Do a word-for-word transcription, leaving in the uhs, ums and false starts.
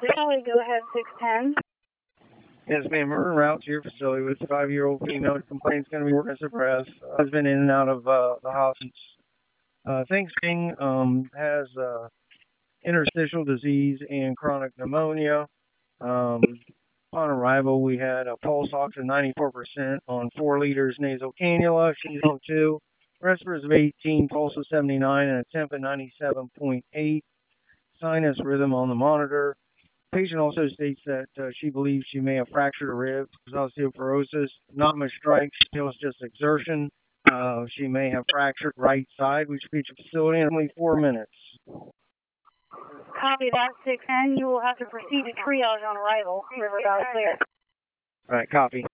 Charlie, go ahead, six ten. Yes, ma'am. We're en route to your facility with a five-year-old female who complains going to be working suppressed. Uh, has been in and out of uh, the house since uh, Thanksgiving. Um, has uh, interstitial disease and chronic pneumonia. Um, upon arrival, we had a pulse ox of ninety-four percent on four liters nasal cannula. She's on two. Respirators of eighteen, pulse of seventy-nine, and a temp of ninety-seven point eight. Sinus rhythm on the monitor. Patient also states that uh, she believes she may have fractured a rib, osteoporosis, not much strikes, feels just exertion. Uh, she may have fractured right side. We should reach a facility in only four minutes. Copy that, six ten. You will have to proceed to triage on arrival. River Valley clear. All right, copy.